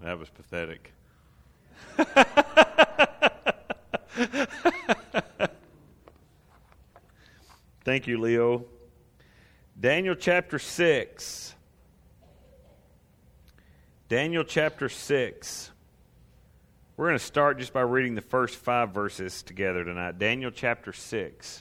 That was pathetic. Thank you, Leo. Daniel chapter 6. Daniel chapter 6. We're going to start just by reading the first 5 verses together tonight. Daniel chapter 6.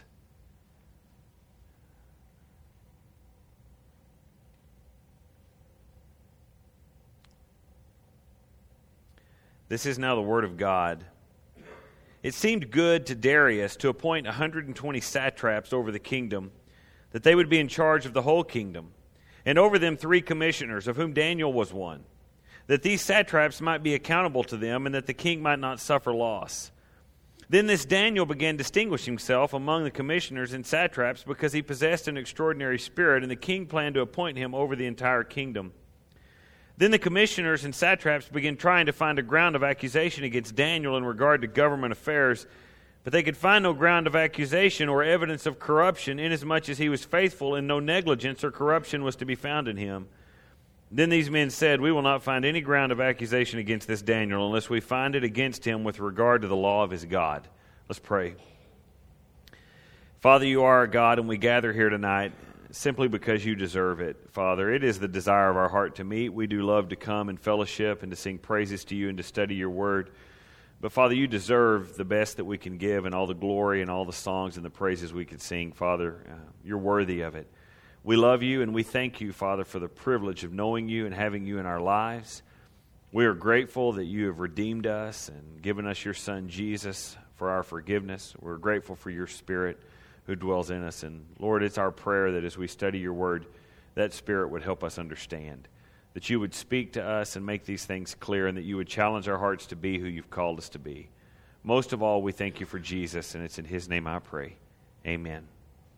This is now the word of God. It seemed good to Darius to appoint 120 satraps over the kingdom, that they would be in charge of the whole kingdom, and over them 3 commissioners, of whom Daniel was one, that these satraps might be accountable to them, and that the king might not suffer loss. Then this Daniel began distinguishing himself among the commissioners and satraps because he possessed an extraordinary spirit, and the king planned to appoint him over the entire kingdom. Then the commissioners and satraps began trying to find a ground of accusation against Daniel in regard to government affairs, but they could find no ground of accusation or evidence of corruption, inasmuch as he was faithful and no negligence or corruption was to be found in him. Then these men said, "We will not find any ground of accusation against this Daniel unless we find it against him with regard to the law of his God." Let's pray. Father, you are our God, and we gather here tonight simply because you deserve it, Father. It is the desire of our heart to meet. We do love to come and fellowship and to sing praises to you and to study your word. But, Father, you deserve the best that we can give and all the glory and all the songs and the praises we can sing. Father, you're worthy of it. We love you and we thank you, Father, for the privilege of knowing you and having you in our lives. We are grateful that you have redeemed us and given us your Son, Jesus, for our forgiveness. We're grateful for your Spirit who dwells in us. And Lord, it's our prayer that as we study your word, that Spirit would help us understand, that you would speak to us and make these things clear, and that you would challenge our hearts to be who you've called us to be. Most of all, we thank you for Jesus, and it's in his name I pray. Amen.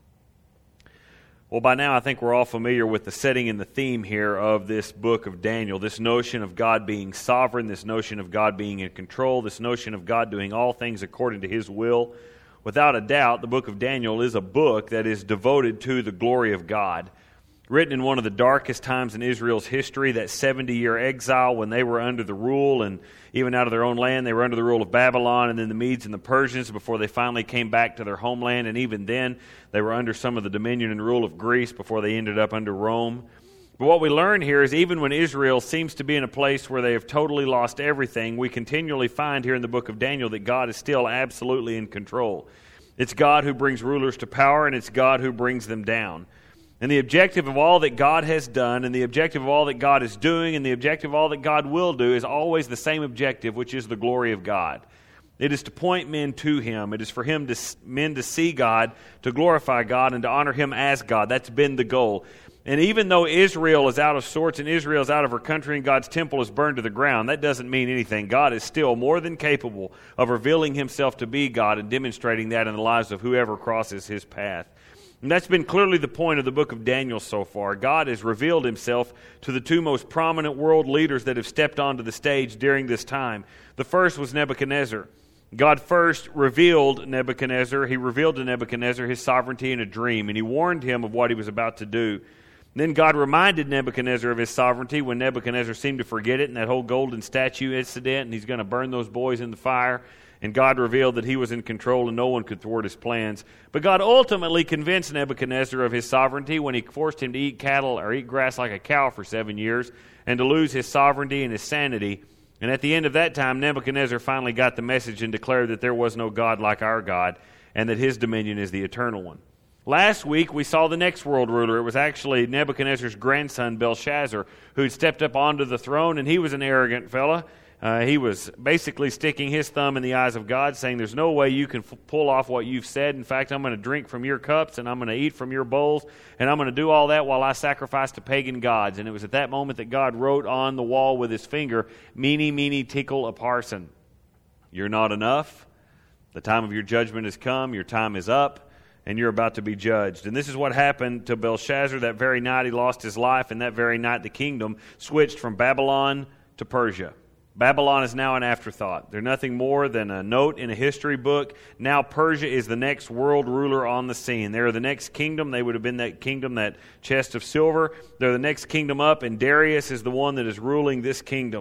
Well, by now I think we're all familiar with the setting and the theme here of this book of Daniel, this notion of God being sovereign, this notion of God being in control, this notion of God doing all things according to his will. Without a doubt, the book of Daniel is a book that is devoted to the glory of God. Written in one of the darkest times in Israel's history, that 70-year exile when they were under the rule and even out of their own land, they were under the rule of Babylon and then the Medes and the Persians before they finally came back to their homeland. And even then, they were under some of the dominion and rule of Greece before they ended up under Rome. But what we learn here is even when Israel seems to be in a place where they have totally lost everything, we continually find here in the book of Daniel that God is still absolutely in control. It's God who brings rulers to power, and it's God who brings them down. And the objective of all that God has done, and the objective of all that God is doing, and the objective of all that God will do is always the same objective, which is the glory of God. It is to point men to him. It is for men to see God, to glorify God, and to honor him as God. That's been the goal. And even though Israel is out of sorts and Israel is out of her country and God's temple is burned to the ground, that doesn't mean anything. God is still more than capable of revealing himself to be God and demonstrating that in the lives of whoever crosses his path. And that's been clearly the point of the book of Daniel so far. God has revealed himself to the 2 most prominent world leaders that have stepped onto the stage during this time. The first was Nebuchadnezzar. God first revealed Nebuchadnezzar. He revealed to Nebuchadnezzar his sovereignty in a dream, and he warned him of what he was about to do. Then God reminded Nebuchadnezzar of his sovereignty when Nebuchadnezzar seemed to forget it in that whole golden statue incident, and he's going to burn those boys in the fire. And God revealed that he was in control and no one could thwart his plans. But God ultimately convinced Nebuchadnezzar of his sovereignty when he forced him to eat cattle or eat grass like a cow for 7 years and to lose his sovereignty and his sanity. And at the end of that time, Nebuchadnezzar finally got the message and declared that there was no God like our God and that his dominion is the eternal one. Last week, we saw the next world ruler. It was actually Nebuchadnezzar's grandson, Belshazzar, who had stepped up onto the throne, and he was an arrogant fella. He was basically sticking his thumb in the eyes of God, saying, there's no way you can pull off what you've said. In fact, I'm going to drink from your cups, and I'm going to eat from your bowls, and I'm going to do all that while I sacrifice to pagan gods. And it was at that moment that God wrote on the wall with his finger, Mene, mene, tekel, upharsin. You're not enough. The time of your judgment has come. Your time is up. And you're about to be judged. And this is what happened to Belshazzar. That very night he lost his life, and that very night the kingdom switched from Babylon to Persia. Babylon is now an afterthought. They're nothing more than a note in a history book. Now Persia is the next world ruler on the scene. They're the next kingdom. They would have been that kingdom, that chest of silver. They're the next kingdom up, and Darius is the one that is ruling this kingdom.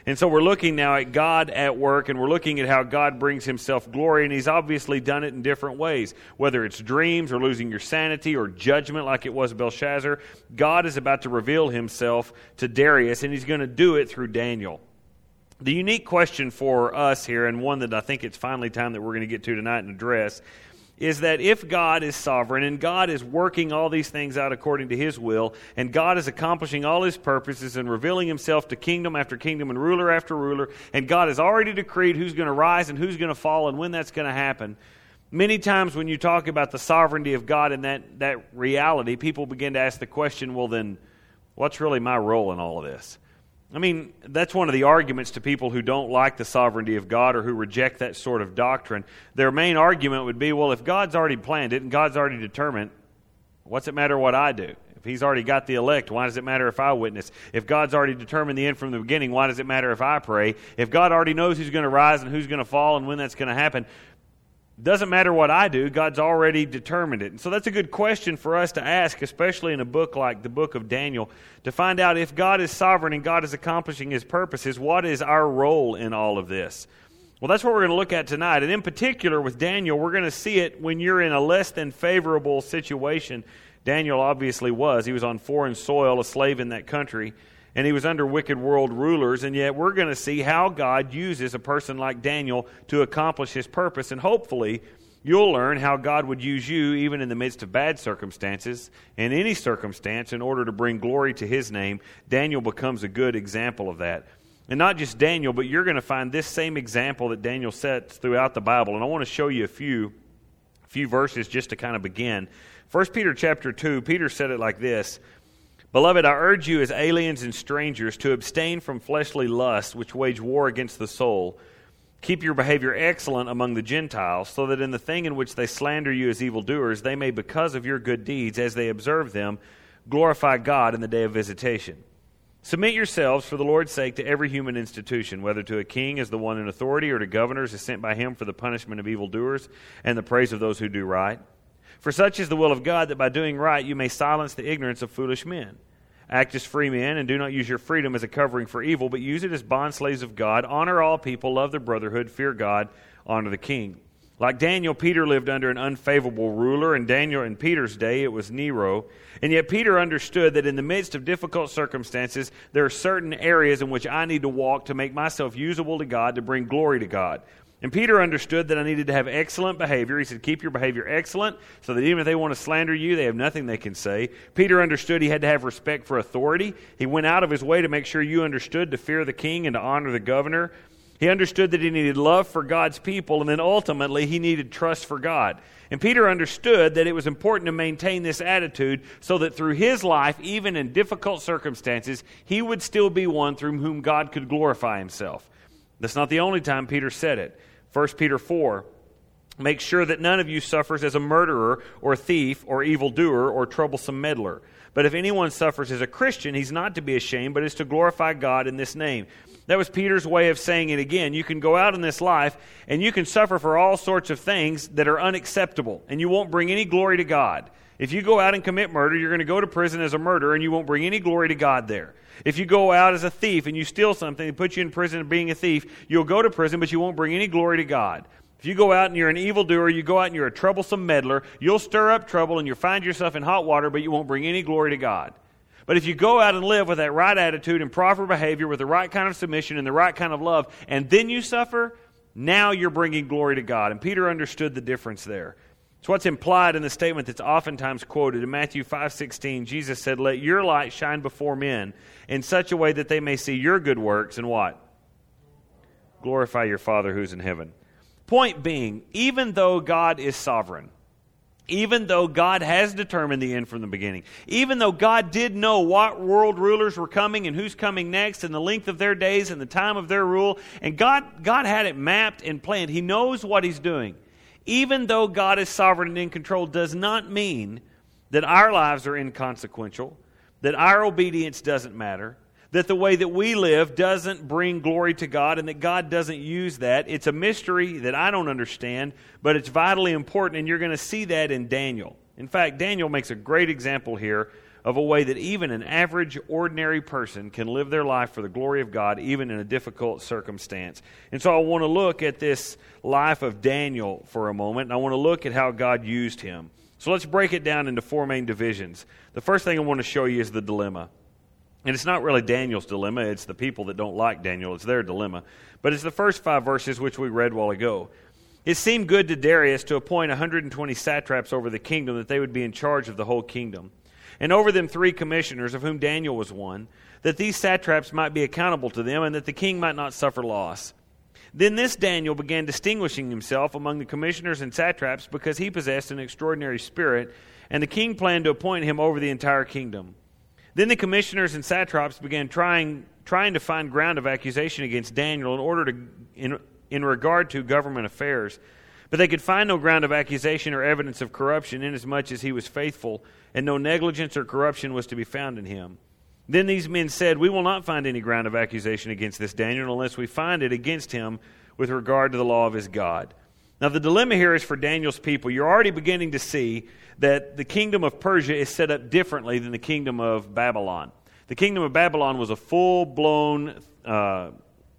And so we're looking now at God at work, and we're looking at how God brings himself glory, and he's obviously done it in different ways. Whether it's dreams or losing your sanity or judgment like it was Belshazzar, God is about to reveal himself to Darius, and he's going to do it through Daniel. The unique question for us here, and one that I think it's finally time that we're going to get to tonight and address, is that if God is sovereign and God is working all these things out according to his will, and God is accomplishing all his purposes and revealing himself to kingdom after kingdom and ruler after ruler, and God has already decreed who's going to rise and who's going to fall and when that's going to happen, many times when you talk about the sovereignty of God and that reality, people begin to ask the question, well then, what's really my role in all of this? I mean, that's one of the arguments to people who don't like the sovereignty of God or who reject that sort of doctrine. Their main argument would be, well, if God's already planned it and God's already determined, what's it matter what I do? If he's already got the elect, why does it matter if I witness? If God's already determined the end from the beginning, why does it matter if I pray? If God already knows who's going to rise and who's going to fall and when that's going to happen, doesn't matter what I do, God's already determined it. And so that's a good question for us to ask, especially in a book like the book of Daniel, to find out if God is sovereign and God is accomplishing his purposes, what is our role in all of this? Well, that's what we're going to look at tonight. And in particular with Daniel, we're going to see it when you're in a less than favorable situation. Daniel obviously was. He was on foreign soil, a slave in that country, and he was under wicked world rulers, and yet we're going to see how God uses a person like Daniel to accomplish his purpose, and hopefully you'll learn how God would use you even in the midst of bad circumstances, in any circumstance, in order to bring glory to his name. Daniel becomes a good example of that. And not just Daniel, but you're going to find this same example that Daniel sets throughout the Bible, and I want to show you a few verses just to kind of begin. 1 Peter chapter 2, Peter said it like this: Beloved, I urge you as aliens and strangers to abstain from fleshly lusts which wage war against the soul. Keep your behavior excellent among the Gentiles, so that in the thing in which they slander you as evildoers, they may, because of your good deeds, as they observe them, glorify God in the day of visitation. Submit yourselves for the Lord's sake to every human institution, whether to a king as the one in authority, or to governors as sent by him for the punishment of evildoers and the praise of those who do right. For such is the will of God, that by doing right you may silence the ignorance of foolish men. Act as free men, and do not use your freedom as a covering for evil, but use it as bondslaves of God. Honor all people, love the brotherhood, fear God, honor the king. Like Daniel, Peter lived under an unfavorable ruler, and Daniel in Peter's day, it was Nero. And yet Peter understood that in the midst of difficult circumstances, there are certain areas in which I need to walk to make myself usable to God, to bring glory to God. And Peter understood that I needed to have excellent behavior. He said, keep your behavior excellent, so that even if they want to slander you, they have nothing they can say. Peter understood he had to have respect for authority. He went out of his way to make sure you understood to fear the king and to honor the governor. He understood that he needed love for God's people, and then ultimately he needed trust for God. And Peter understood that it was important to maintain this attitude so that through his life, even in difficult circumstances, he would still be one through whom God could glorify himself. That's not the only time Peter said it. 1 Peter 4, make sure that none of you suffers as a murderer or thief or evildoer or troublesome meddler. But if anyone suffers as a Christian, he's not to be ashamed, but is to glorify God in this name. That was Peter's way of saying it again. You can go out in this life and you can suffer for all sorts of things that are unacceptable, and you won't bring any glory to God. If you go out and commit murder, you're going to go to prison as a murderer, and you won't bring any glory to God there. If you go out as a thief and you steal something and put you in prison for being a thief, you'll go to prison, but you won't bring any glory to God. If you go out and you're an evildoer, you go out and you're a troublesome meddler, you'll stir up trouble and you'll find yourself in hot water, but you won't bring any glory to God. But if you go out and live with that right attitude and proper behavior, with the right kind of submission and the right kind of love, and then you suffer, now you're bringing glory to God. And Peter understood the difference there. It's what's implied in the statement that's oftentimes quoted. In Matthew 5:16, Jesus said, let your light shine before men in such a way that they may see your good works and what? Glorify your Father who's in heaven. Point being, even though God is sovereign, even though God has determined the end from the beginning, even though God did know what world rulers were coming and who's coming next and the length of their days and the time of their rule, and God had it mapped and planned. He knows what He's doing. Even though God is sovereign and in control, does not mean that our lives are inconsequential, that our obedience doesn't matter, that the way that we live doesn't bring glory to God, and that God doesn't use that. It's a mystery that I don't understand, but it's vitally important, and you're going to see that in Daniel. In fact, Daniel makes a great example here of a way that even an average, ordinary person can live their life for the glory of God, even in a difficult circumstance. And so I want to look at this life of Daniel for a moment, and I want to look at how God used him. So let's break it down into four main divisions. The first thing I want to show you is the dilemma. And it's not really Daniel's dilemma, it's the people that don't like Daniel, it's their dilemma. But it's the first 5 verses which we read a while ago. It seemed good to Darius to appoint 120 satraps over the kingdom, that they would be in charge of the whole kingdom. And over them 3 commissioners, of whom Daniel was one, that these satraps might be accountable to them, and that the king might not suffer loss. Then this Daniel began distinguishing himself among the commissioners and satraps, because he possessed an extraordinary spirit, and the king planned to appoint him over the entire kingdom. Then the commissioners and satraps began trying to find ground of accusation against Daniel in regard to government affairs. But they could find no ground of accusation or evidence of corruption, inasmuch as he was faithful, and no negligence or corruption was to be found in him. Then these men said, "We will not find any ground of accusation against this Daniel unless we find it against him with regard to the law of his God." Now the dilemma here is for Daniel's people. You're already beginning to see that the kingdom of Persia is set up differently than the kingdom of Babylon. The kingdom of Babylon was a full-blown, what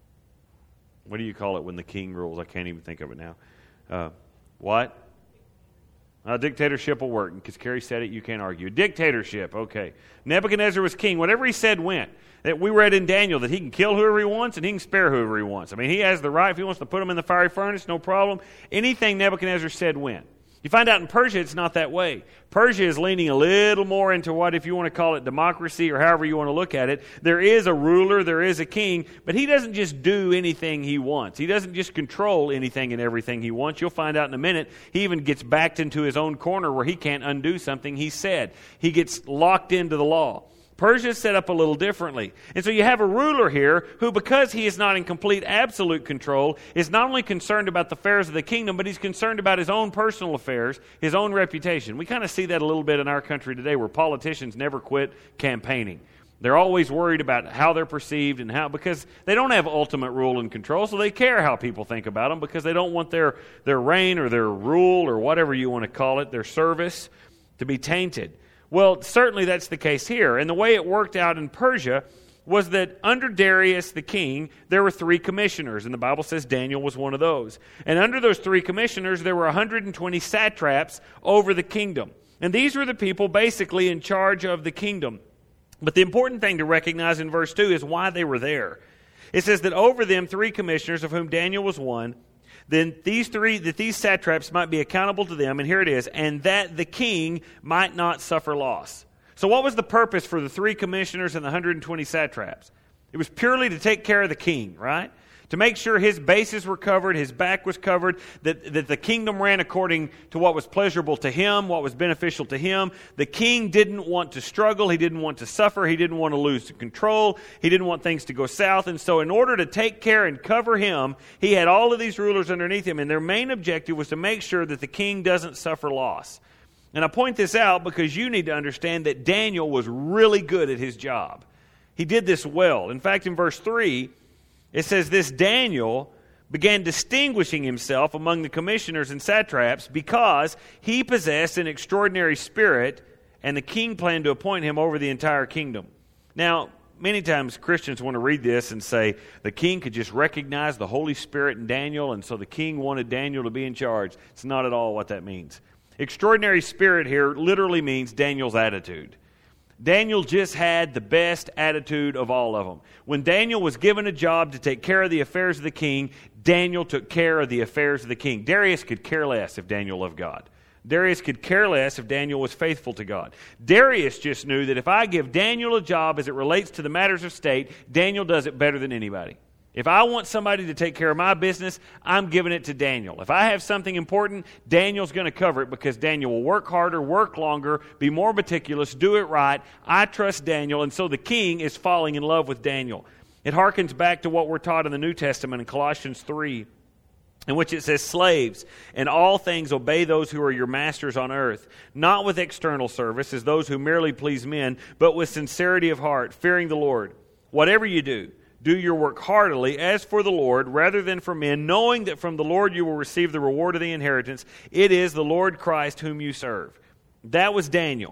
do you call it when the king rules? I can't even think of it now. What? Dictatorship will work. Because Carrie said it, you can't argue. Dictatorship, okay. Nebuchadnezzar was king. Whatever he said went. That we read in Daniel that he can kill whoever he wants and he can spare whoever he wants. I mean, he has the right. If he wants to put them in the fiery furnace, no problem. Anything Nebuchadnezzar said went. You find out in Persia, it's not that way. Persia is leaning a little more into what, if you want to call it democracy or however you want to look at it, there is a ruler, there is a king, but he doesn't just do anything he wants. He doesn't just control anything and everything he wants. You'll find out in a minute, he even gets backed into his own corner where he can't undo something he said. He gets locked into the law. Persia is set up a little differently. And so you have a ruler here who, because he is not in complete absolute control, is not only concerned about the affairs of the kingdom, but he's concerned about his own personal affairs, his own reputation. We kind of see that a little bit in our country today, where politicians never quit campaigning. They're always worried about how they're perceived and how, because they don't have ultimate rule and control, so they care how people think about them, because they don't want their reign or their rule or whatever you want to call it, their service, to be tainted. Well, certainly that's the case here. And the way it worked out in Persia was that under Darius the king, there were 3 commissioners, and the Bible says Daniel was one of those. And under those 3 commissioners, there were 120 satraps over the kingdom. And these were the people basically in charge of the kingdom. But the important thing to recognize in verse 2 is why they were there. It says that over them 3 commissioners, of whom Daniel was one, then these satraps might be accountable to them, and here it is, and that the king might not suffer loss. So what was the purpose for the 3 commissioners and the 120 satraps? It was purely to take care of the king, right? To make sure his bases were covered, his back was covered, that the kingdom ran according to what was pleasurable to him, what was beneficial to him. The king didn't want to struggle, he didn't want to suffer, he didn't want to lose control, he didn't want things to go south. And so in order to take care and cover him, he had all of these rulers underneath him, and their main objective was to make sure that the king doesn't suffer loss. And I point this out because you need to understand that Daniel was really good at his job. He did this well. In fact, in verse 3, it says, this Daniel began distinguishing himself among the commissioners and satraps because he possessed an extraordinary spirit, and the king planned to appoint him over the entire kingdom. Now, many times Christians want to read this and say the king could just recognize the Holy Spirit in Daniel, and so the king wanted Daniel to be in charge. It's not at all what that means. Extraordinary spirit here literally means Daniel's attitude. Daniel just had the best attitude of all of them. When Daniel was given a job to take care of the affairs of the king, Daniel took care of the affairs of the king. Darius could care less if Daniel loved God. Darius could care less if Daniel was faithful to God. Darius just knew that if I give Daniel a job as it relates to the matters of state, Daniel does it better than anybody. If I want somebody to take care of my business, I'm giving it to Daniel. If I have something important, Daniel's going to cover it because Daniel will work harder, work longer, be more meticulous, do it right. I trust Daniel, and so the king is falling in love with Daniel. It harkens back to what we're taught in the New Testament in Colossians 3, in which it says, slaves, in all things obey those who are your masters on earth, not with external service as those who merely please men, but with sincerity of heart, fearing the Lord. Whatever you do, do your work heartily as for the Lord rather than for men, knowing that from the Lord you will receive the reward of the inheritance. It is the Lord Christ whom you serve. That was Daniel.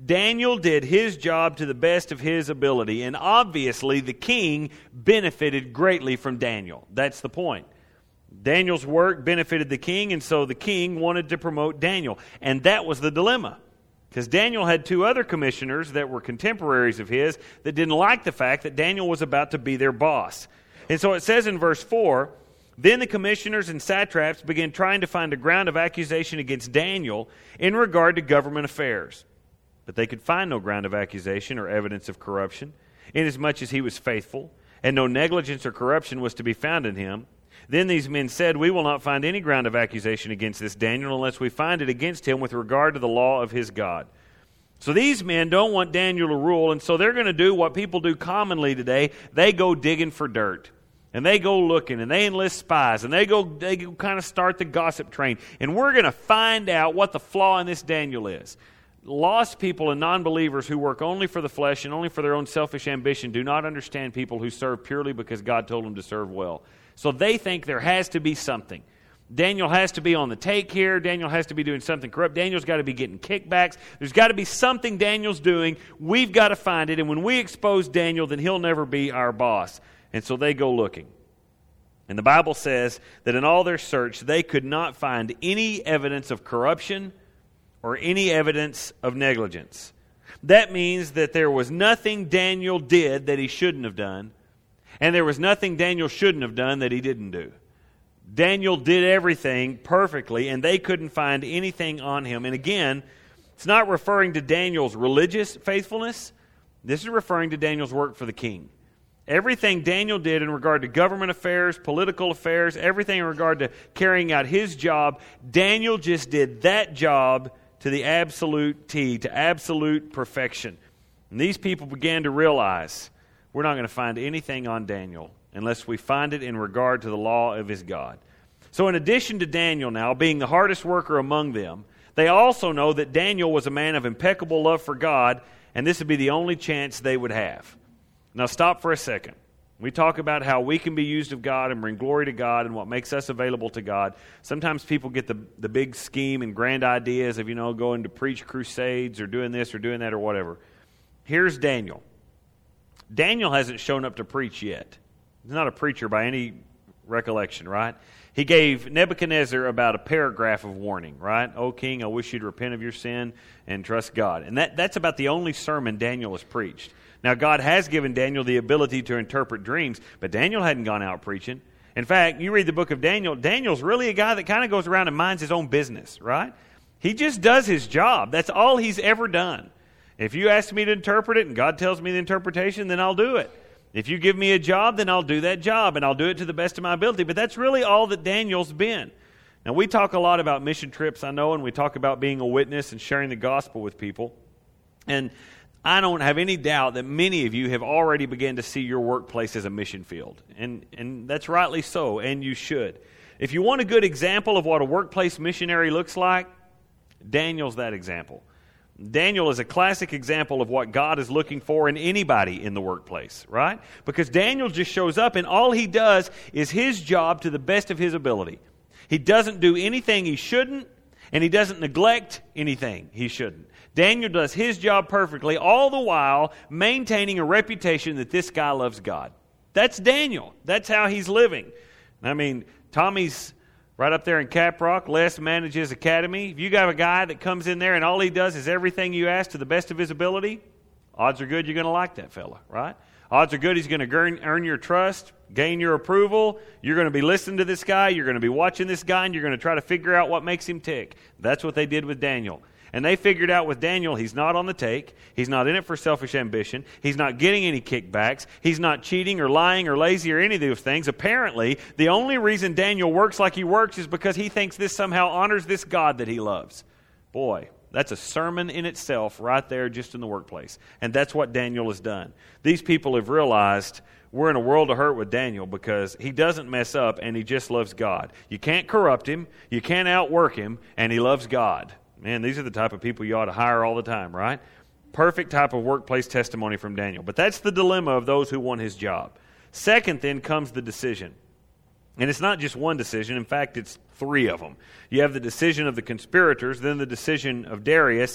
Daniel did his job to the best of his ability, and obviously the king benefited greatly from Daniel. That's the point. Daniel's work benefited the king, and so the king wanted to promote Daniel. And that was the dilemma. Because Daniel had two other commissioners that were contemporaries of his that didn't like the fact that Daniel was about to be their boss. And so it says in verse 4, "Then the commissioners and satraps began trying to find a ground of accusation against Daniel in regard to government affairs. But they could find no ground of accusation or evidence of corruption, inasmuch as he was faithful, and no negligence or corruption was to be found in him. Then these men said, 'We will not find any ground of accusation against this Daniel unless we find it against him with regard to the law of his God.'" So these men don't want Daniel to rule, and so they're going to do what people do commonly today. They go digging for dirt. And they go looking, and they enlist spies, and they go kind of start the gossip train. And we're going to find out what the flaw in this Daniel is. Lost people and non-believers who work only for the flesh and only for their own selfish ambition do not understand people who serve purely because God told them to serve well. So they think there has to be something. Daniel has to be on the take here. Daniel has to be doing something corrupt. Daniel's got to be getting kickbacks. There's got to be something Daniel's doing. We've got to find it. And when we expose Daniel, then he'll never be our boss. And so they go looking. And the Bible says that in all their search, they could not find any evidence of corruption or any evidence of negligence. That means that there was nothing Daniel did that he shouldn't have done, and there was nothing Daniel shouldn't have done that he didn't do. Daniel did everything perfectly, and they couldn't find anything on him. And again, it's not referring to Daniel's religious faithfulness. This is referring to Daniel's work for the king. Everything Daniel did in regard to government affairs, political affairs, everything in regard to carrying out his job, Daniel just did that job to the absolute T, to absolute perfection. And these people began to realize, we're not going to find anything on Daniel unless we find it in regard to the law of his God. So in addition to Daniel now being the hardest worker among them, they also know that Daniel was a man of impeccable love for God, and this would be the only chance they would have. Now stop for a second. We talk about how we can be used of God and bring glory to God and what makes us available to God. Sometimes people get the big scheme and grand ideas of, going to preach crusades or doing this or doing that or whatever. Here's Daniel. Daniel hasn't shown up to preach yet. He's not a preacher by any recollection, right? He gave Nebuchadnezzar about a paragraph of warning, right? "O king, I wish you'd repent of your sin and trust God." And that's about the only sermon Daniel has preached. Now, God has given Daniel the ability to interpret dreams, but Daniel hadn't gone out preaching. In fact, you read the book of Daniel, Daniel's really a guy that kind of goes around and minds his own business, right? He just does his job. That's all he's ever done. If you ask me to interpret it and God tells me the interpretation, then I'll do it. If you give me a job, then I'll do that job, and I'll do it to the best of my ability. But that's really all that Daniel's been. Now, we talk a lot about mission trips, I know, and we talk about being a witness and sharing the gospel with people. And I don't have any doubt that many of you have already begun to see your workplace as a mission field. And that's rightly so, and you should. If you want a good example of what a workplace missionary looks like, Daniel's that example. Daniel is a classic example of what God is looking for in anybody in the workplace, right? Because Daniel just shows up and all he does is his job to the best of his ability. He doesn't do anything he shouldn't, and he doesn't neglect anything he shouldn't. Daniel does his job perfectly, all the while maintaining a reputation that this guy loves God. That's Daniel. That's how he's living. I mean, Tommy's right up there in Caprock. Les manages Academy. If you got a guy that comes in there and all he does is everything you ask to the best of his ability, odds are good you're going to like that fella, right? Odds are good he's going to earn your trust, gain your approval. You're going to be listening to this guy. You're going to be watching this guy, and you're going to try to figure out what makes him tick. That's what they did with Daniel. And they figured out with Daniel, he's not on the take. He's not in it for selfish ambition. He's not getting any kickbacks. He's not cheating or lying or lazy or any of those things. Apparently, the only reason Daniel works like he works is because he thinks this somehow honors this God that he loves. Boy, that's a sermon in itself right there just in the workplace. And that's what Daniel has done. These people have realized we're in a world of hurt with Daniel because he doesn't mess up and he just loves God. You can't corrupt him. You can't outwork him. And he loves God. Man, these are the type of people you ought to hire all the time, right? Perfect type of workplace testimony from Daniel. But that's the dilemma of those who want his job. Second, then, comes the decision. And it's not just one decision. In fact, it's three of them. You have the decision of the conspirators, then the decision of Darius,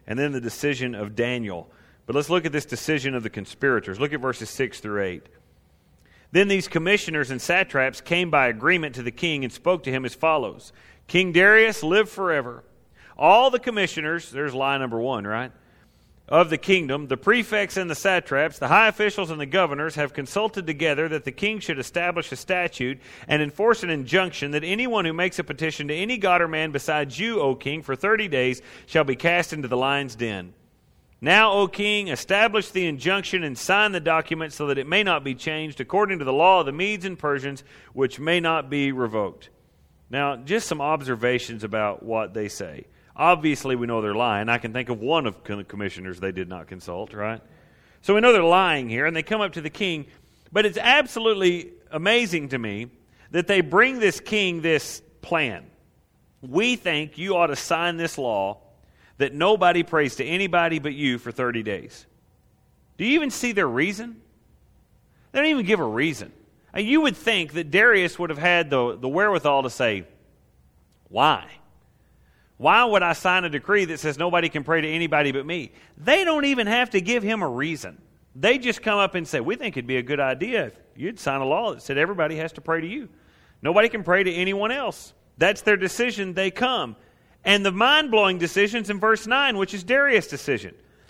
and then the decision of Daniel. But let's look at this decision of the conspirators. Look at verses 6 through 8. Then these commissioners and satraps came by agreement to the king and spoke to him as follows. King Darius, live forever. All the commissioners, there's lie number 1, right, of the kingdom, the prefects and the satraps, the high officials and the governors have consulted together that the king should establish a statute and enforce an injunction that anyone who makes a petition to any god or man besides you, O king, for 30 days shall be cast into the lion's den. Now, O king, establish the injunction and sign the document so that it may not be changed according to the law of the Medes and Persians, which may not be revoked. Now, just some observations about what they say. Obviously, we know they're lying. I can think of one of the commissioners they did not consult, right? So we know they're lying here, and they come up to the king. But it's absolutely amazing to me that they bring this king this plan. We think you ought to sign this law that nobody prays to anybody but you for 30 days. Do you even see their reason? They don't even give a reason. And you would think that Darius would have had the wherewithal to say, why? Why would I sign a decree that says nobody can pray to anybody but me? They don't even have to give him a reason. They just come up and say, we think it'd be a good idea if you'd sign a law that said everybody has to pray to you. Nobody can pray to anyone else. That's their decision. They come. And the mind-blowing decision's in verse 9, which is Darius' decision.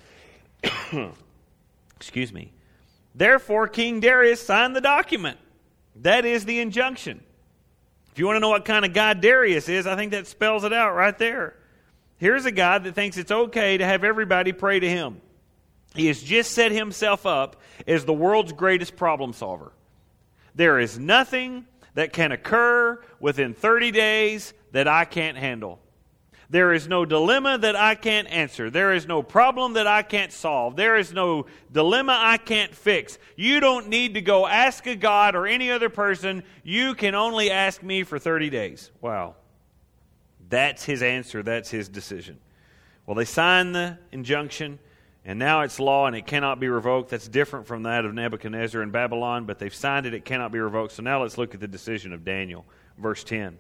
Excuse me. Therefore, King Darius signed the document. That is the injunction. If you want to know what kind of guy Darius is, I think that spells it out right there. Here's a guy that thinks it's okay to have everybody pray to him. He has just set himself up as the world's greatest problem solver. There is nothing that can occur within 30 days that I can't handle. There is no dilemma that I can't answer. There is no problem that I can't solve. There is no dilemma I can't fix. You don't need to go ask a God or any other person. You can only ask me for 30 days. Wow. That's his answer. That's his decision. Well, they signed the injunction, and now it's law, and it cannot be revoked. That's different from that of Nebuchadnezzar in Babylon, but they've signed it. It cannot be revoked. So now let's look at the decision of Daniel. Verse 10.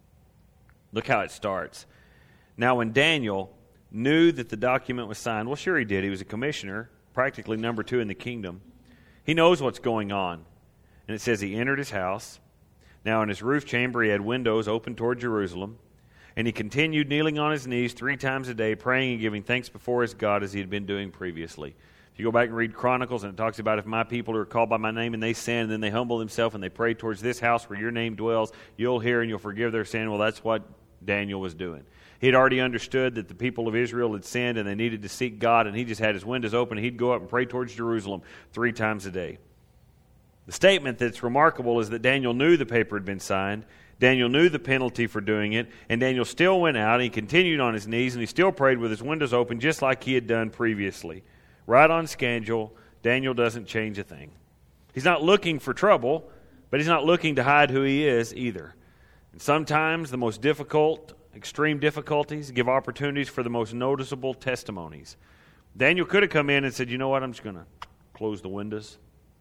Look how it starts. Now, when Daniel knew that the document was signed, well, sure he did. He was a commissioner, practically number 2 in the kingdom. He knows what's going on. And it says he entered his house. Now, in his roof chamber, he had windows open toward Jerusalem. And he continued kneeling on his knees 3 times a day, praying and giving thanks before his God as he had been doing previously. If you go back and read Chronicles, and it talks about if my people are called by my name and they sin, and then they humble themselves and they pray towards this house where your name dwells, you'll hear and you'll forgive their sin. Well, that's what Daniel was doing. He had already understood that the people of Israel had sinned and they needed to seek God, and he just had his windows open. He'd go up and pray towards Jerusalem 3 times a day. The statement that's remarkable is that Daniel knew the paper had been signed. Daniel knew the penalty for doing it, and Daniel still went out and he continued on his knees and he still prayed with his windows open just like he had done previously. Right on schedule, Daniel doesn't change a thing. He's not looking for trouble, but he's not looking to hide who he is either. And sometimes the most difficult, extreme difficulties give opportunities for the most noticeable testimonies. Daniel could have come in and said, you know what, I'm just going to close the windows.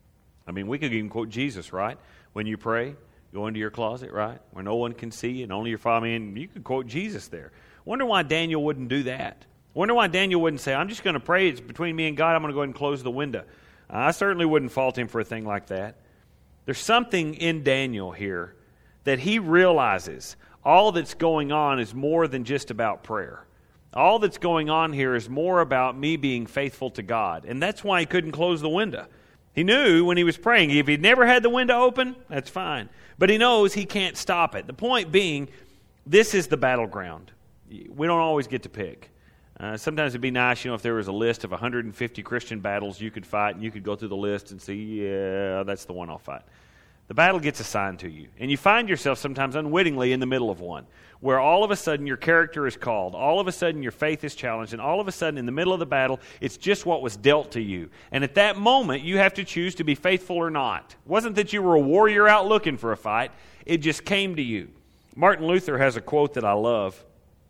I mean, we could even quote Jesus, right? When you pray, go into your closet, right? Where no one can see you and only your Father. I mean, you could quote Jesus there. Wonder why Daniel wouldn't do that. Wonder why Daniel wouldn't say, I'm just going to pray. It's between me and God. I'm going to go ahead and close the window. I certainly wouldn't fault him for a thing like that. There's something in Daniel here that he realizes all that's going on is more than just about prayer. All that's going on here is more about me being faithful to God. And that's why he couldn't close the window. He knew when he was praying, if he'd never had the window open, that's fine. But he knows he can't stop it. The point being, this is the battleground. We don't always get to pick. Sometimes it'd be nice, if there was a list of 150 Christian battles you could fight, and you could go through the list and see, yeah, that's the one I'll fight. The battle gets assigned to you. And you find yourself sometimes unwittingly in the middle of one, where all of a sudden your character is called, all of a sudden your faith is challenged, and all of a sudden in the middle of the battle, it's just what was dealt to you. And at that moment, you have to choose to be faithful or not. It wasn't that you were a warrior out looking for a fight. It just came to you. Martin Luther has a quote that I love.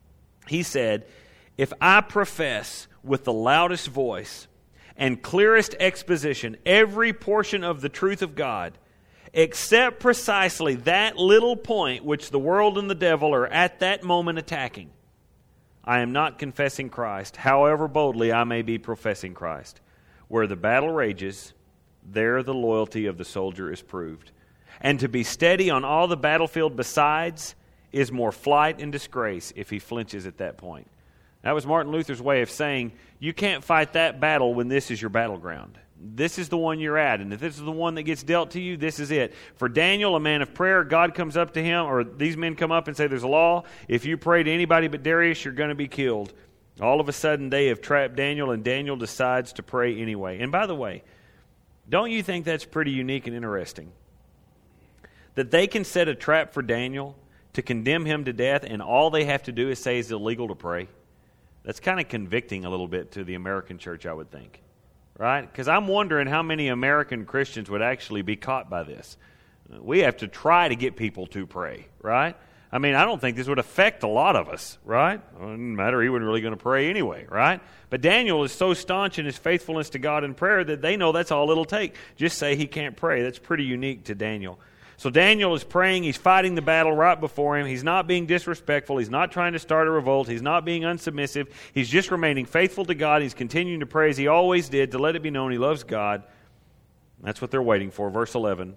He said, if I profess with the loudest voice and clearest exposition every portion of the truth of God, except precisely that little point which the world and the devil are at that moment attacking, I am not confessing Christ, however boldly I may be professing Christ. Where the battle rages, there the loyalty of the soldier is proved. And to be steady on all the battlefield besides is more flight and disgrace if he flinches at that point. That was Martin Luther's way of saying, you can't fight that battle when this is your battleground. This is the one you're at, and if this is the one that gets dealt to you, this is it. For Daniel, a man of prayer, God comes up to him, or these men come up and say, there's a law. If you pray to anybody but Darius, you're going to be killed. All of a sudden, they have trapped Daniel, and Daniel decides to pray anyway. And by the way, don't you think that's pretty unique and interesting? That they can set a trap for Daniel to condemn him to death, and all they have to do is say it's illegal to pray. That's kind of convicting a little bit to the American church, I would think. Right? Because I'm wondering how many American Christians would actually be caught by this. We have to try to get people to pray, right? I mean, I don't think this would affect a lot of us, right? It doesn't matter, he wasn't really going to pray anyway, right? But Daniel is so staunch in his faithfulness to God in prayer that they know that's all it'll take. Just say he can't pray. That's pretty unique to Daniel. So Daniel is praying, he's fighting the battle right before him, he's not being disrespectful, he's not trying to start a revolt, he's not being unsubmissive, he's just remaining faithful to God, he's continuing to pray as he always did to let it be known he loves God. That's what they're waiting for. Verse 11.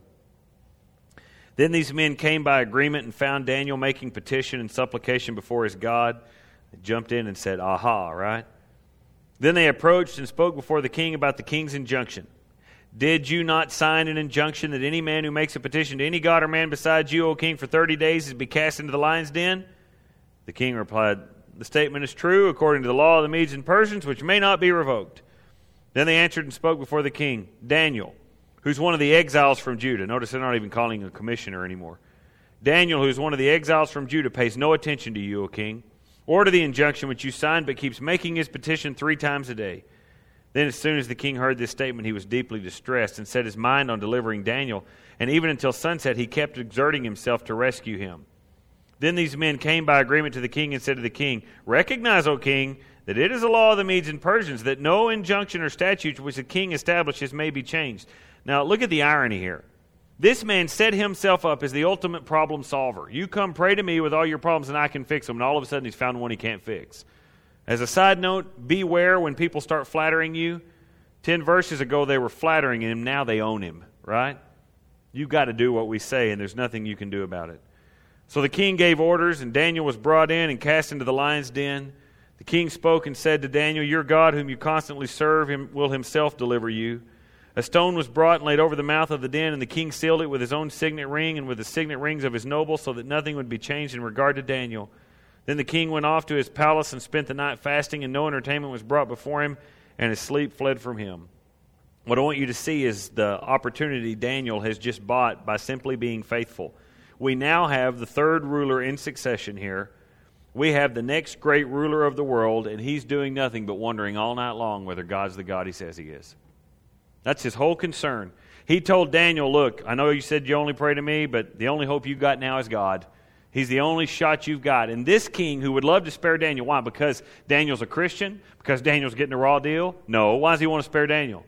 Then these men came by agreement and found Daniel making petition and supplication before his God. They jumped in and said, aha, right? Then they approached and spoke before the king about the king's injunction. Did you not sign an injunction that any man who makes a petition to any god or man besides you, O king, for 30 days is to be cast into the lion's den? The king replied, the statement is true according to the law of the Medes and Persians, which may not be revoked. Then they answered and spoke before the king, Daniel, who's one of the exiles from Judah. Notice they're not even calling him a commissioner anymore. Daniel, who's one of the exiles from Judah, pays no attention to you, O king, or to the injunction which you signed, but keeps making his petition 3 times a day. Then as soon as the king heard this statement, he was deeply distressed and set his mind on delivering Daniel. And even until sunset, he kept exerting himself to rescue him. Then these men came by agreement to the king and said to the king, recognize, O king, that it is a law of the Medes and Persians that no injunction or statute which the king establishes may be changed. Now look at the irony here. This man set himself up as the ultimate problem solver. You come pray to me with all your problems and I can fix them. And all of a sudden he's found one he can't fix. As a side note, beware when people start flattering you. 10 verses ago they were flattering him, now they own him, right? You've got to do what we say, and there's nothing you can do about it. So the king gave orders, and Daniel was brought in and cast into the lion's den. The king spoke and said to Daniel, your God, whom you constantly serve, will himself deliver you. A stone was brought and laid over the mouth of the den, and the king sealed it with his own signet ring and with the signet rings of his nobles, so that nothing would be changed in regard to Daniel. Then the king went off to his palace and spent the night fasting, and no entertainment was brought before him, and his sleep fled from him. What I want you to see is the opportunity Daniel has just bought by simply being faithful. We now have the 3rd ruler in succession here. We have the next great ruler of the world, and he's doing nothing but wondering all night long whether God's the God he says he is. That's his whole concern. He told Daniel, look, I know you said you only pray to me, but the only hope you've got now is God. He's the only shot you've got. And this king who would love to spare Daniel, why? Because Daniel's a Christian? Because Daniel's getting a raw deal? No. Why does he want to spare Daniel?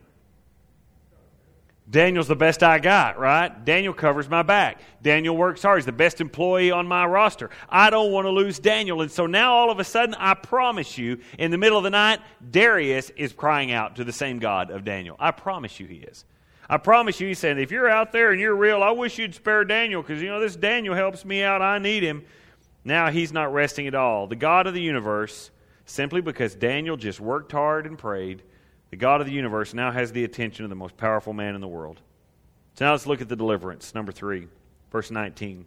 Daniel's the best I got, right? Daniel covers my back. Daniel works hard. He's the best employee on my roster. I don't want to lose Daniel. And so now all of a sudden, I promise you, in the middle of the night, Darius is crying out to the same God of Daniel. I promise you he is. I promise you, he's saying, if you're out there and you're real, I wish you'd spare Daniel because, this Daniel helps me out. I need him. Now he's not resting at all. The God of the universe, simply because Daniel just worked hard and prayed, the God of the universe now has the attention of the most powerful man in the world. So now let's look at the deliverance. Number 3, verse 19.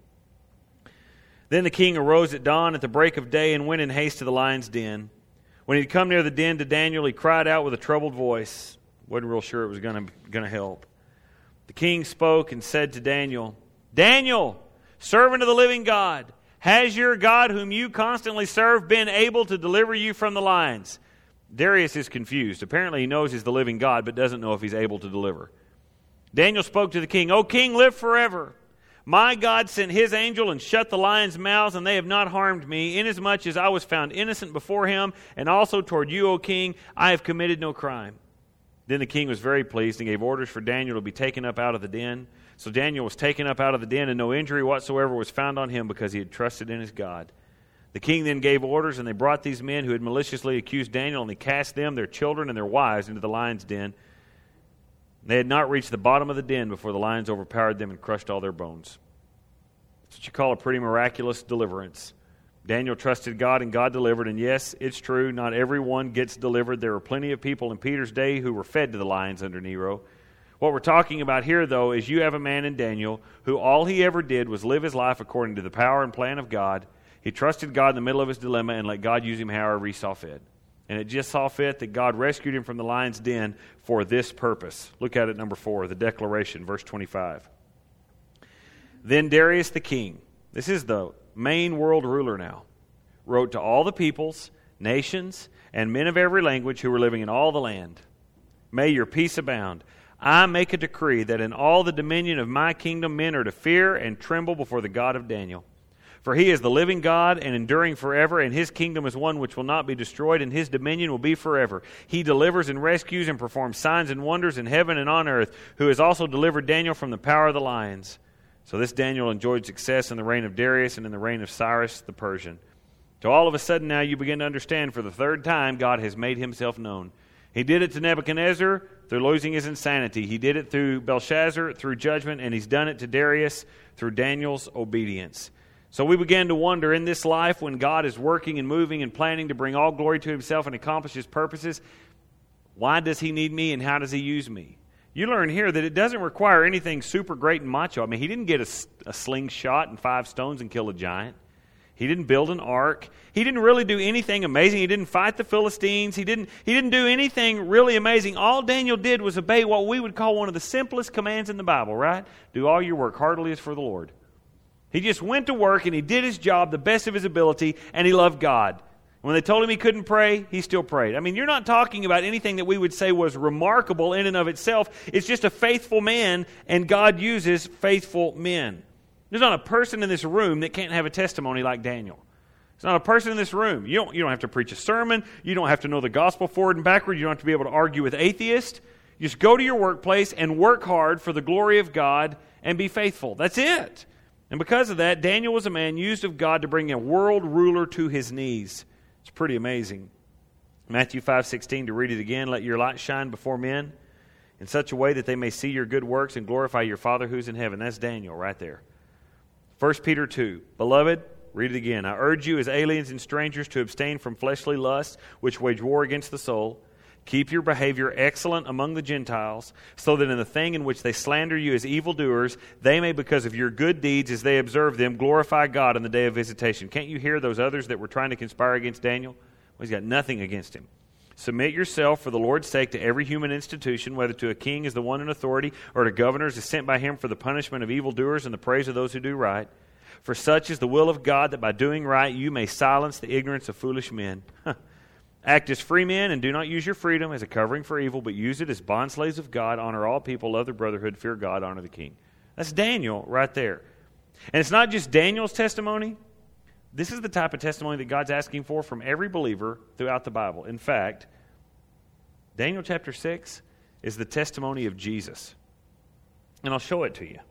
Then the king arose at dawn at the break of day and went in haste to the lion's den. When he'd come near the den to Daniel, he cried out with a troubled voice. Wasn't real sure it was going to help. The king spoke and said to Daniel, Daniel, servant of the living God, has your God whom you constantly serve been able to deliver you from the lions? Darius is confused. Apparently he knows he's the living God, but doesn't know if he's able to deliver. Daniel spoke to the king, O king, live forever. My God sent his angel and shut the lions' mouths, and they have not harmed me, inasmuch as I was found innocent before him, and also toward you, O king, I have committed no crime. Then the king was very pleased and gave orders for Daniel to be taken up out of the den. So Daniel was taken up out of the den, and no injury whatsoever was found on him because he had trusted in his God. The king then gave orders, and they brought these men who had maliciously accused Daniel, and they cast them, their children, and their wives into the lion's den. They had not reached the bottom of the den before the lions overpowered them and crushed all their bones. That's what you call a pretty miraculous deliverance. Daniel trusted God, and God delivered. And yes, it's true, not everyone gets delivered. There were plenty of people in Peter's day who were fed to the lions under Nero. What we're talking about here, though, is you have a man in Daniel who all he ever did was live his life according to the power and plan of God. He trusted God in the middle of his dilemma and let God use him however he saw fit. And it just saw fit that God rescued him from the lion's den for this purpose. Look at it, number 4, the declaration, verse 25. Then Darius the king, this is the main world ruler now, wrote to all the peoples, nations, and men of every language who were living in all the land. May your peace abound. I make a decree that in all the dominion of my kingdom men are to fear and tremble before the God of Daniel. For he is the living God and enduring forever, and his kingdom is one which will not be destroyed, and his dominion will be forever. He delivers and rescues and performs signs and wonders in heaven and on earth, who has also delivered Daniel from the power of the lions. So this Daniel enjoyed success in the reign of Darius and in the reign of Cyrus the Persian. So all of a sudden now you begin to understand for the third time God has made himself known. He did it to Nebuchadnezzar through losing his insanity. He did it through Belshazzar through judgment, and he's done it to Darius through Daniel's obedience. So we began to wonder in this life when God is working and moving and planning to bring all glory to himself and accomplish his purposes, why does he need me and how does he use me? You learn here that it doesn't require anything super great and macho. I mean, he didn't get a slingshot and 5 stones and kill a giant. He didn't build an ark. He didn't really do anything amazing. He didn't fight the Philistines. He didn't do anything really amazing. All Daniel did was obey what we would call one of the simplest commands in the Bible, right? Do all your work heartily as for the Lord. He just went to work and he did his job the best of his ability, and he loved God. When they told him he couldn't pray, he still prayed. I mean, you're not talking about anything that we would say was remarkable in and of itself. It's just a faithful man, and God uses faithful men. There's not a person in this room that can't have a testimony like Daniel. There's not a person in this room. You don't have to preach a sermon. You don't have to know the gospel forward and backward. You don't have to be able to argue with atheists. You just go to your workplace and work hard for the glory of God and be faithful. That's it. And because of that, Daniel was a man used of God to bring a world ruler to his knees. It's pretty amazing. Matthew 5:16, to read it again, let your light shine before men in such a way that they may see your good works and glorify your Father who's in heaven. That's Daniel right there. 1 Peter 2, beloved, read it again. I urge you as aliens and strangers to abstain from fleshly lusts which wage war against the soul. Keep your behavior excellent among the Gentiles, so that in the thing in which they slander you as evildoers, they may, because of your good deeds as they observe them, glorify God in the day of visitation. Can't you hear those others that were trying to conspire against Daniel? Well, he's got nothing against him. Submit yourself for the Lord's sake to every human institution, whether to a king as the one in authority, or to governors as sent by him for the punishment of evildoers and the praise of those who do right. For such is the will of God, that by doing right you may silence the ignorance of foolish men. Act as free men, and do not use your freedom as a covering for evil, but use it as bondslaves of God. Honor all people, love the brotherhood, fear God, honor the king. That's Daniel right there. And it's not just Daniel's testimony. This is the type of testimony that God's asking for from every believer throughout the Bible. In fact, Daniel chapter 6 is the testimony of Jesus. And I'll show it to you.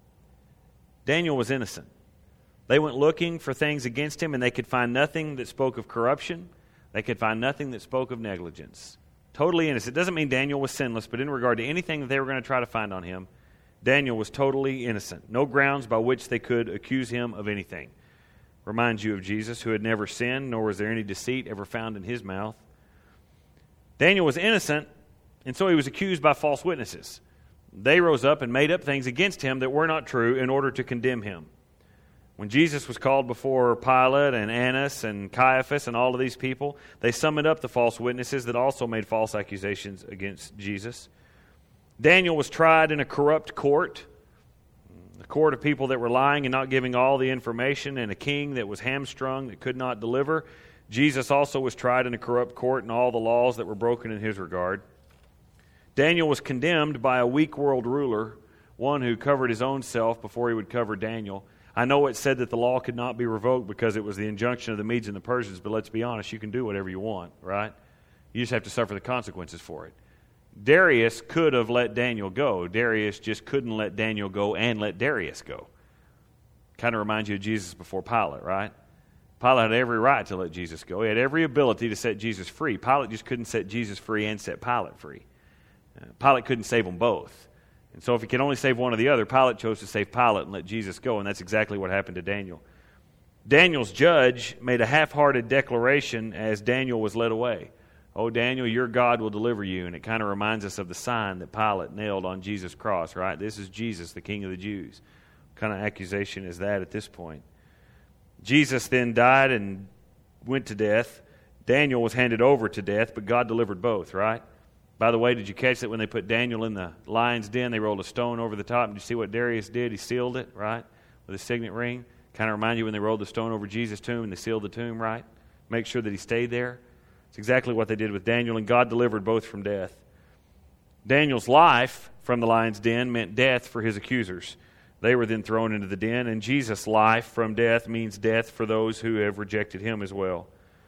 Daniel was innocent. They went looking for things against him, and they could find nothing that spoke of corruption. They could find nothing that spoke of negligence. Totally innocent. It doesn't mean Daniel was sinless, but in regard to anything that they were going to try to find on him, Daniel was totally innocent. No grounds by which they could accuse him of anything. Reminds you of Jesus, who had never sinned, nor was there any deceit ever found in his mouth. Daniel was innocent, and so he was accused by false witnesses. They rose up and made up things against him that were not true in order to condemn him. When Jesus was called before Pilate and Annas and Caiaphas and all of these people, they summoned up the false witnesses that also made false accusations against Jesus. Daniel was tried in a corrupt court, a court of people that were lying and not giving all the information, and a king that was hamstrung that could not deliver. Jesus also was tried in a corrupt court, and all the laws that were broken in his regard. Daniel was condemned by a weak world ruler, one who covered his own self before he would cover Daniel. I know it said that the law could not be revoked because it was the injunction of the Medes and the Persians, but let's be honest, you can do whatever you want, right? You just have to suffer the consequences for it. Darius could have let Daniel go. Darius just couldn't let Daniel go and let Darius go. Kind of reminds you of Jesus before Pilate, right? Pilate had every right to let Jesus go. He had every ability to set Jesus free. Pilate just couldn't set Jesus free and set Pilate free. Pilate couldn't save them both. And so if he could only save one or the other, Pilate chose to save Pilate and let Jesus go, and that's exactly what happened to Daniel. Daniel's judge made a half-hearted declaration as Daniel was led away. "Oh, Daniel, your God will deliver you." And it kind of reminds us of the sign that Pilate nailed on Jesus' cross, right? This is Jesus, the King of the Jews. What kind of accusation is that at this point? Jesus then died and went to death. Daniel was handed over to death, but God delivered both, right? By the way, did you catch that when they put Daniel in the lion's den, they rolled a stone over the top? Did you see what Darius did? He sealed it, right, with a signet ring. Kind of remind you when they rolled the stone over Jesus' tomb and they sealed the tomb, right? Make sure that he stayed there. It's exactly what they did with Daniel, and God delivered both from death. Daniel's life from the lion's den meant death for his accusers. They were then thrown into the den, and Jesus' life from death means death for those who have rejected him as well.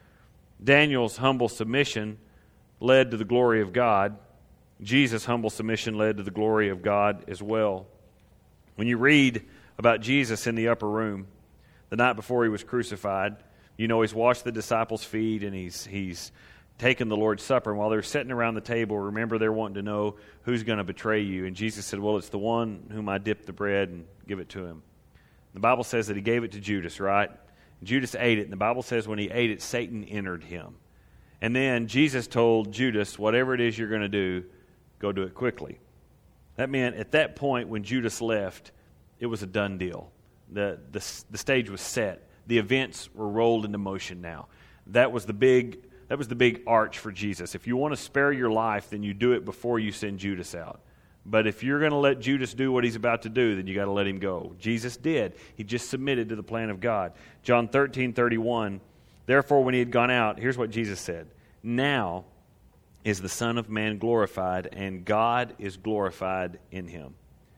Daniel's humble submission led to the glory of God. Jesus' humble submission led to the glory of God as well. When you read about Jesus in the upper room, the night before he was crucified, you know he's washed the disciples' feet and he's taken the Lord's Supper. And while they're sitting around the table, remember they're wanting to know who's going to betray you. And Jesus said, "Well, it's the one whom I dip the bread and give it to him." The Bible says that he gave it to Judas, right? Judas ate it. And the Bible says when he ate it, Satan entered him. And then Jesus told Judas, "Whatever it is you're going to do, go do it quickly." That meant at that point when Judas left, it was a done deal. The stage was set. The events were rolled into motion now. That was the big arch for Jesus. If you want to spare your life, then you do it before you send Judas out. But if you're going to let Judas do what he's about to do, then you got to let him go. Jesus did. He just submitted to the plan of God. John 13:31. Therefore, when he had gone out, here's what Jesus said. "Now is the Son of Man glorified, and God is glorified in him."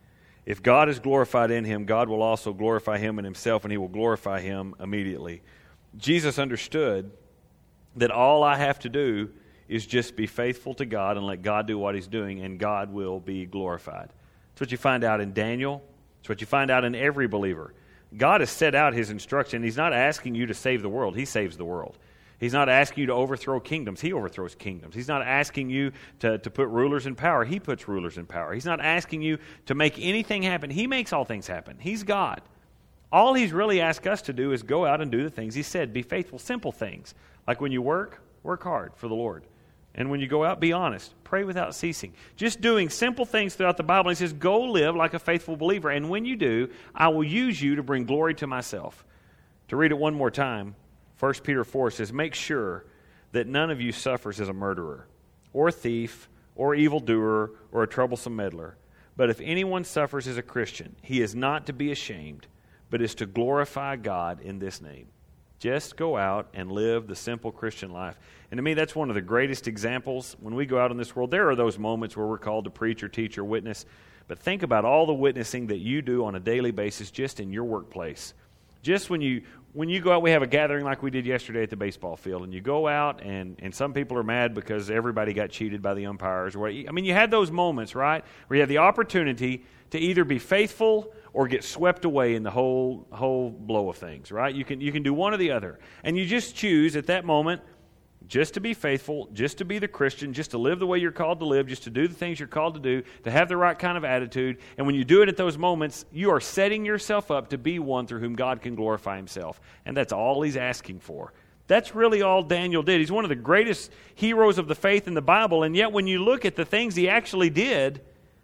If God is glorified in him, God will also glorify him in himself, and he will glorify him immediately. Jesus understood that all I have to do is just be faithful to God and let God do what he's doing, and God will be glorified. That's what you find out in Daniel. It's what you find out in every believer. God has set out his instruction. He's not asking you to save the world. He saves the world. He's not asking you to overthrow kingdoms. He overthrows kingdoms. He's not asking you to put rulers in power. He puts rulers in power. He's not asking you to make anything happen. He makes all things happen. He's God. All he's really asked us to do is go out and do the things he said. Be faithful, simple things. Like when you work hard for the Lord. And when you go out, be honest. Pray without ceasing. Just doing simple things throughout the Bible. He says, go live like a faithful believer. And when you do, I will use you to bring glory to myself. To read it one more time, 1 Peter 4 says, make sure that none of you suffers as a murderer, or thief, or evildoer, or a troublesome meddler. But if anyone suffers as a Christian, he is not to be ashamed, but is to glorify God in this name. Just go out and live the simple Christian life. And to me, that's one of the greatest examples. When we go out in this world, there are those moments where we're called to preach or teach or witness. But think about all the witnessing that you do on a daily basis just in your workplace. Just when you go out, we have a gathering like we did yesterday at the baseball field, and you go out and some people are mad because everybody got cheated by the umpires. I mean, you had those moments, right, where you have the opportunity to either be faithful or get swept away in the whole blow of things, right? You can do one or the other. And you just choose at that moment just to be faithful, just to be the Christian, just to live the way you're called to live, just to do the things you're called to do, to have the right kind of attitude. And when you do it at those moments, you are setting yourself up to be one through whom God can glorify himself. And that's all he's asking for. That's really all Daniel did. He's one of the greatest heroes of the faith in the Bible, and yet when you look at the things he actually did,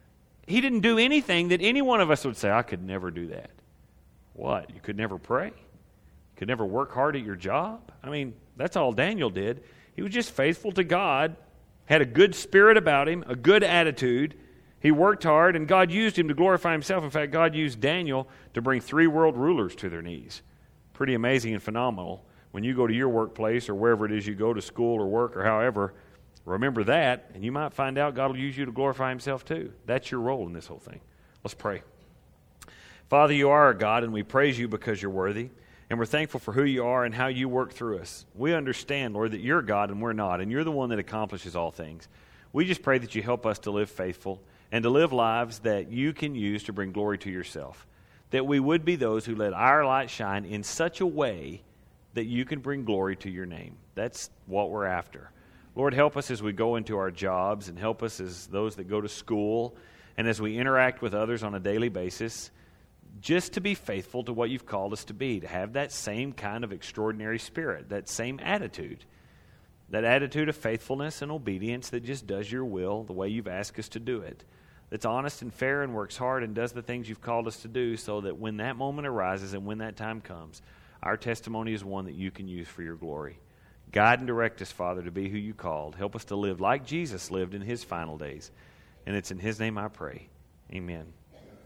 he didn't do anything that any one of us would say, I could never do that. What? You could never pray? You could never work hard at your job? I mean, that's all Daniel did. He was just faithful to God, had a good spirit about him, a good attitude. He worked hard, and God used him to glorify himself. In fact, God used Daniel to bring 3 world rulers to their knees. Pretty amazing and phenomenal. When you go to your workplace or wherever it is you go to school or work or however, remember that, and you might find out God will use you to glorify himself too. That's your role in this whole thing. Let's pray. Father, you are our God, and we praise you because you're worthy. And we're thankful for who you are and how you work through us. We understand, Lord, that you're God and we're not, and you're the one that accomplishes all things. We just pray that you help us to live faithful and to live lives that you can use to bring glory to yourself. That we would be those who let our light shine in such a way that you can bring glory to your name. That's what we're after. Lord, help us as we go into our jobs, and help us as those that go to school, and as we interact with others on a daily basis, just to be faithful to what you've called us to be, to have that same kind of extraordinary spirit, that same attitude, that attitude of faithfulness and obedience that just does your will the way you've asked us to do it, that's honest and fair and works hard and does the things you've called us to do, so that when that moment arises and when that time comes, our testimony is one that you can use for your glory. Guide and direct us, Father, to be who you called. Help us to live like Jesus lived in his final days. And it's in his name I pray. Amen.